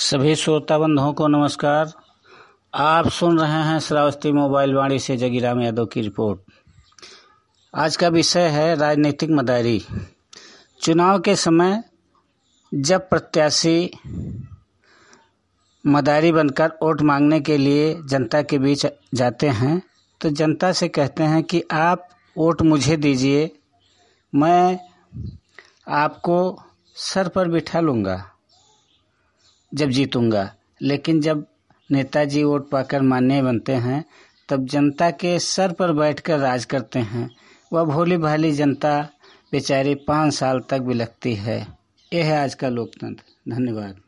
सभी श्रोता बंधुओं को नमस्कार। आप सुन रहे हैं श्रावस्ती मोबाइल वाणी से जगीराम यादव की रिपोर्ट। आज का विषय है राजनीतिक मदारी। चुनाव के समय जब प्रत्याशी मदारी बनकर वोट मांगने के लिए जनता के बीच जाते हैं तो जनता से कहते हैं कि आप वोट मुझे दीजिए, मैं आपको सर पर बिठा लूँगा जब जीतूंगा। लेकिन जब नेताजी वोट पाकर माननीय बनते हैं तब जनता के सर पर बैठकर राज करते हैं। वह भोली भाली जनता बेचारी 5 साल तक बिलखती है। यह है आज का लोकतंत्र। धन्यवाद।